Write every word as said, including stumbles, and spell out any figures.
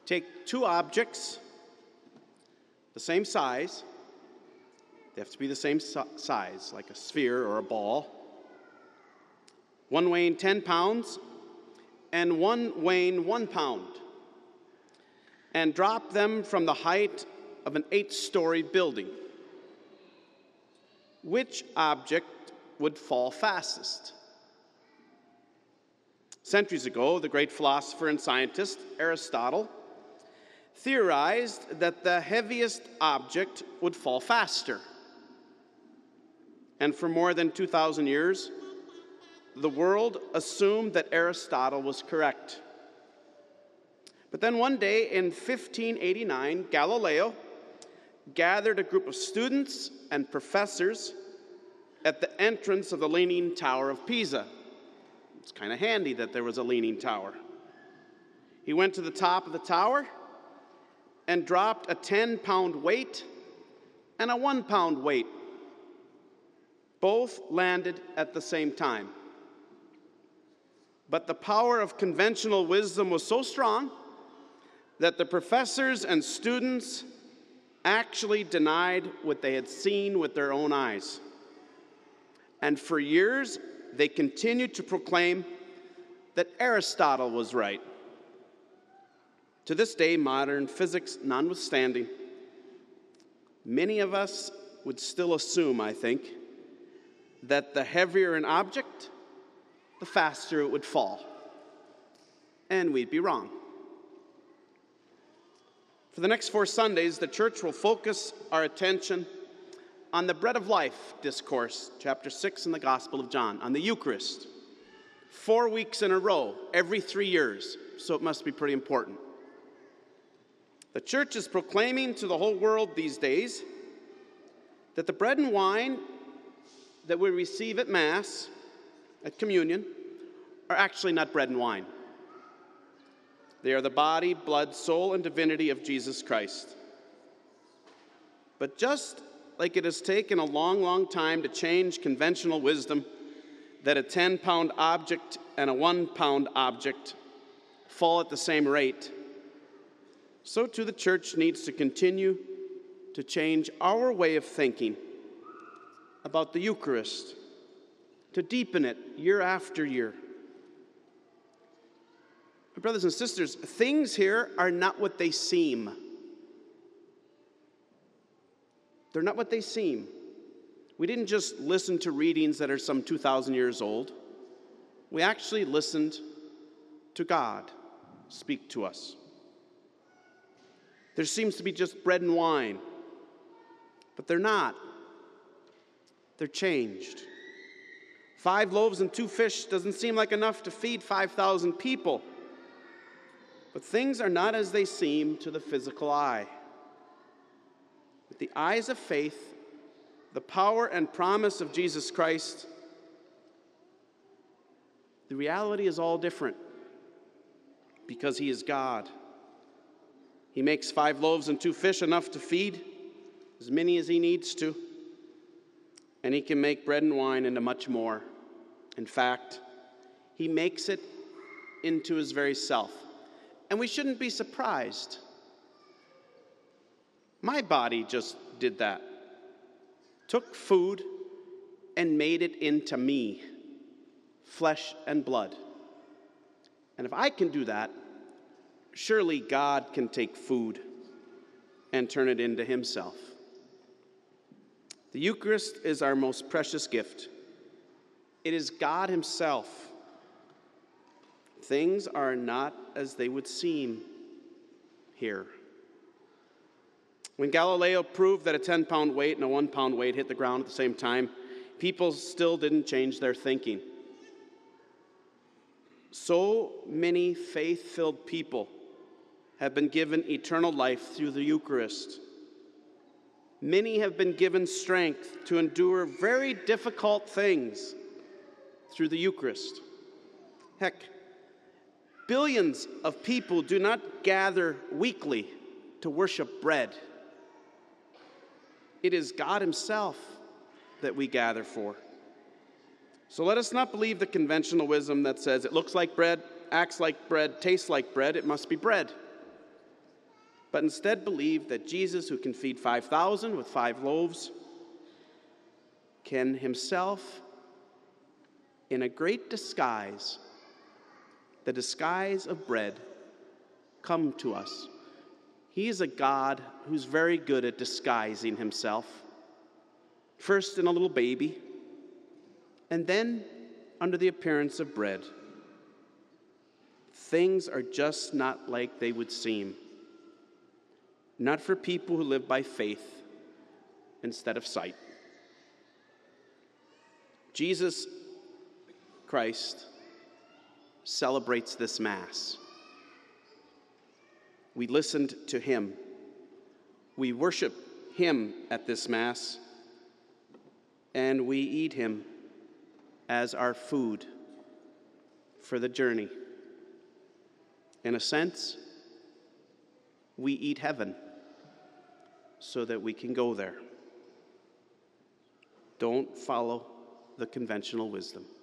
Take two objects, the same size. They have to be the same size, like a sphere or a ball. One weighing ten pounds and one weighing one pound. And drop them from the height of an eight-story building. Which object would fall fastest? Centuries ago, the great philosopher and scientist Aristotle theorized that the heaviest object would fall faster. And for more than two thousand years, the world assumed that Aristotle was correct. But then one day in fifteen eighty-nine, Galileo gathered a group of students and professors at the entrance of the Leaning Tower of Pisa. It's kind of handy that there was a leaning tower. He went to the top of the tower and dropped a ten-pound weight and a one-pound weight. Both landed at the same time. But the power of conventional wisdom was so strong that the professors and students actually denied what they had seen with their own eyes. And for years, they continued to proclaim that Aristotle was right. To this day, modern physics notwithstanding, many of us would still assume, I think, that the heavier an object, the faster it would fall. And we'd be wrong. For the next four Sundays, the church will focus our attention on the Bread of Life discourse, chapter six in the Gospel of John, on the Eucharist. Four weeks in a row, every three years, so it must be pretty important. The church is proclaiming to the whole world these days that the bread and wine that we receive at Mass, at communion, are actually not bread and wine. They are the body, blood, soul, and divinity of Jesus Christ. But just like it has taken a long, long time to change conventional wisdom that a ten-pound object and a one-pound object fall at the same rate, so too the church needs to continue to change our way of thinking about the Eucharist, to deepen it year after year. My brothers and sisters, things here are not what they seem. They're not what they seem. We didn't just listen to readings that are some two thousand years old. We actually listened to God speak to us. There seems to be just bread and wine, but they're not. They're changed. Five loaves and two fish doesn't seem like enough to feed five thousand people. But things are not as they seem to the physical eye. With the eyes of faith, the power and promise of Jesus Christ, the reality is all different because he is God. He makes five loaves and two fish enough to feed as many as he needs to. And he can make bread and wine into much more. In fact, he makes it into his very self. And we shouldn't be surprised. My body just did that. Took food and made it into me, flesh and blood. And if I can do that, surely God can take food and turn it into himself. The Eucharist is our most precious gift. It is God himself. Things are not as they would seem here. When Galileo proved that a ten-pound weight and a one-pound weight hit the ground at the same time, people still didn't change their thinking. So many faith-filled people have been given eternal life through the Eucharist. Many have been given strength to endure very difficult things through the Eucharist. Heck, billions of people do not gather weekly to worship bread. It is God himself that we gather for. So let us not believe the conventional wisdom that says it looks like bread, acts like bread, tastes like bread, it must be bread. but instead believe that Jesus, who can feed five thousand with five loaves, can himself, in a great disguise, the disguise of bread, come to us. He is a God who's very good at disguising himself, first in a little baby, and then under the appearance of bread. Things are just not like they would seem. Not for people who live by faith instead of sight. Jesus Christ celebrates this Mass. We listened to him. We worship him at this Mass, and we eat him as our food for the journey. In a sense, we eat heaven so that we can go there. Don't follow the conventional wisdom.